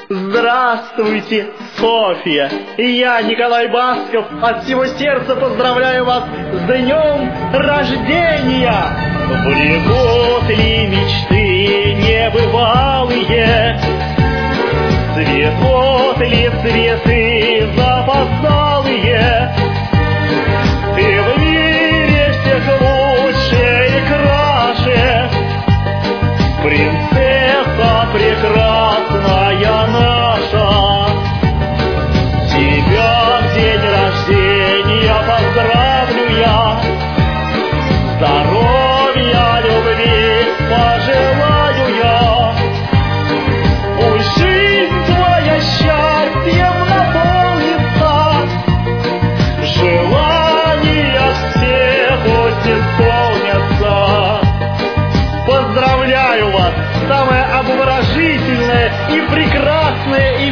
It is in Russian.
Здравствуйте, Софья! Я, Николай Басков, от всего сердца поздравляю вас с днем рождения! Влекут ли мечты небывалые? Цветут ли цветы запоздалые? Ты в мире всех лучше и краше, принцесса прекрасная наша. Тебя в день рождения поздравлю я, здоровья, любви пожелаю я. Пусть жизнь твоя счастьем наполнится, желания все пусть исполнятся. Поздравляю вас, самое обворожительное и прекрасное